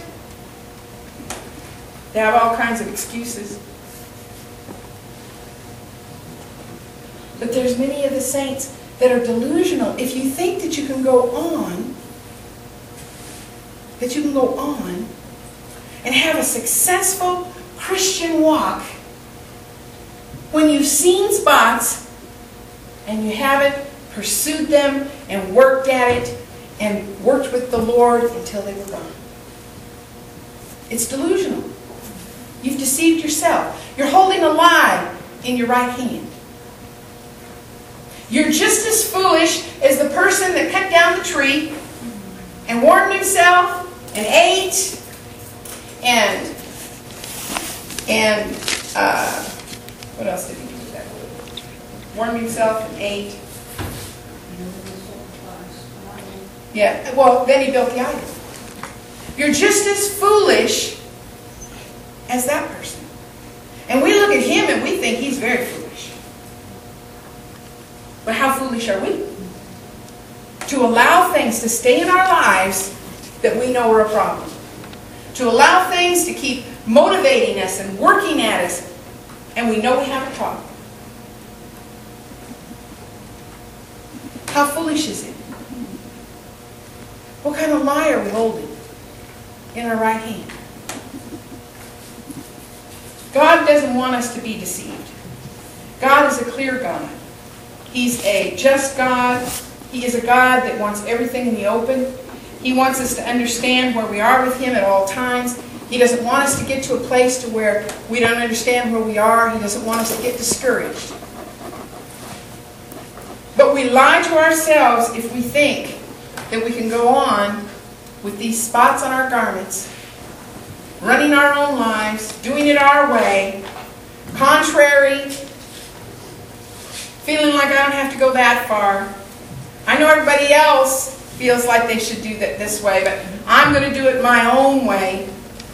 They have all kinds of excuses. But there's many of the saints that are delusional. If you think that you can go on, and have a successful Christian walk when you've seen spots and you haven't pursued them and worked at it and worked with the Lord until they were gone. It's delusional. You've deceived yourself. You're holding a lie in your right hand. You're just as foolish as the person that cut down the tree and warmed himself and ate and what else did he do with that wood? Warmed himself and ate. Yeah, well, then he built the idol. You're just as foolish as that person. And we look at him and we think he's very foolish. But how foolish are we? To allow things to stay in our lives that we know are a problem. To allow things to keep motivating us and working at us, and we know we have a problem. How foolish is it? What kind of lie are we holding in our right hand? God doesn't want us to be deceived. God is a clear God. He's a just God. He is a God that wants everything in the open. He wants us to understand where we are with Him at all times. He doesn't want us to get to a place to where we don't understand where we are. He doesn't want us to get discouraged. But we lie to ourselves if we think that we can go on with these spots on our garments, running our own lives, doing it our way, contrary, feeling like I don't have to go that far. I know everybody else feels like they should do that this way, but I'm going to do it my own way.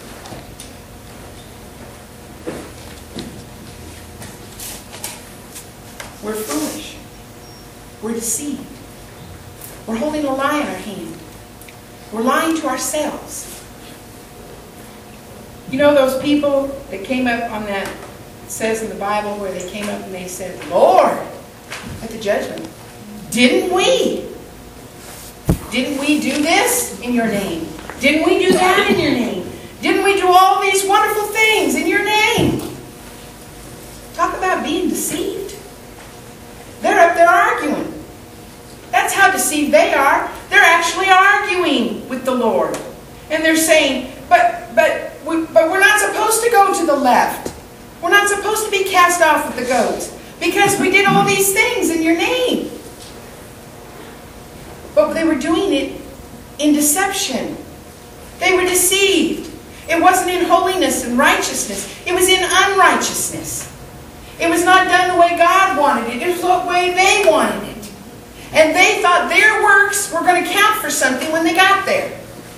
We're foolish. We're deceived. We're holding a lie in our hand. We're lying to ourselves. You know those people that came up on that, it says in the Bible where they came up and they said, Lord, at the judgment, didn't we? Didn't we do this in your name? Didn't we do that in your name? Didn't we do all these wonderful things in your name? Talk about being deceived. They're up there arguing. That's how deceived they are. They're actually arguing with And they're saying, but we're not supposed to go to the left. We're not supposed to be cast off with the goats because we did all these things in your name. But they were doing it in deception. They were deceived. It wasn't in holiness and righteousness. It was in unrighteousness. It was not done the way God wanted it. It was the way they wanted it. And they thought their works were going to count for something when they got there.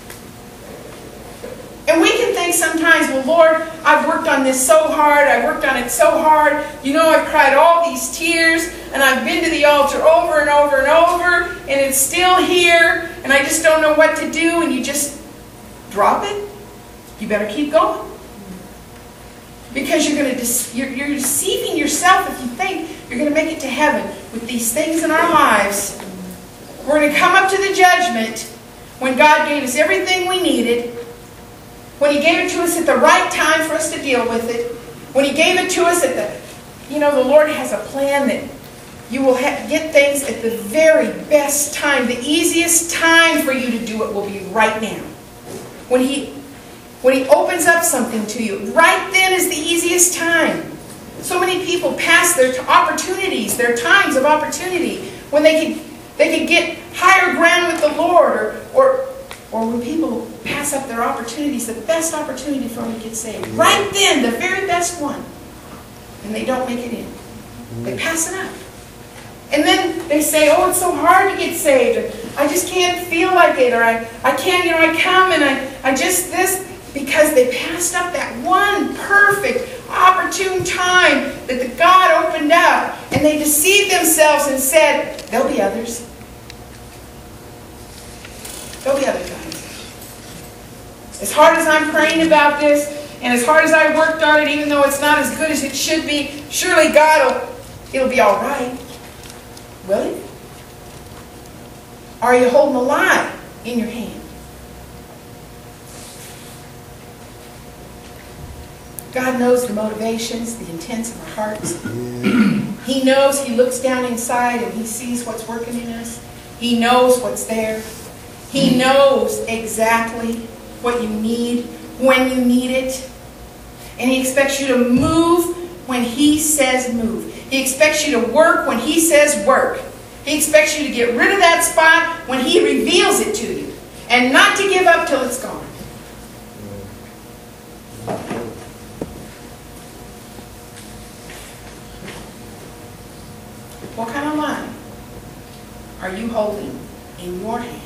And we can think sometimes, well, Lord, I've worked on this so hard. I've worked on it so hard. You know, I've cried all these tears. And I've been to the altar over and over and over. And it's still here. And I just don't know what to do. And you just drop it. You better keep going. Because you're deceiving yourself if you think you're going to make it to heaven with these things in our lives. We're going to come up to the judgment when God gave us everything we needed. When He gave it to us at the right time for us to deal with it. When He gave it to us at the... You know, the Lord has a plan that you will get things at the very best time. The easiest time for you to do it will be right now. When He opens up something to you, right then is the easiest time. So many people pass their opportunities, their times of opportunity, when they could get higher ground with the Lord, or when people pass up their opportunities, the best opportunity for them to get saved. Right then, the very best one. And they don't make it in. They pass it up. And then they say, oh, it's so hard to get saved. I just can't feel like it. Or I can't, I come and I just this. Because they passed up that one perfect, opportune time that the God opened up. And they deceived themselves and said, there'll be others. There'll be other times. As hard as I'm praying about this, and as hard as I worked on it, even though it's not as good as it should be, surely it'll be all right. Will it? Are you holding a lie in your hand? God knows the motivations, the intents of our hearts. He knows. He looks down inside and He sees what's working in us. He knows what's there. He knows exactly what you need, when you need it. And He expects you to move when He says move. He expects you to work when He says work. He expects you to get rid of that spot when He reveals it to you. And not to give up till it's gone. What kind of line are you holding in your hand?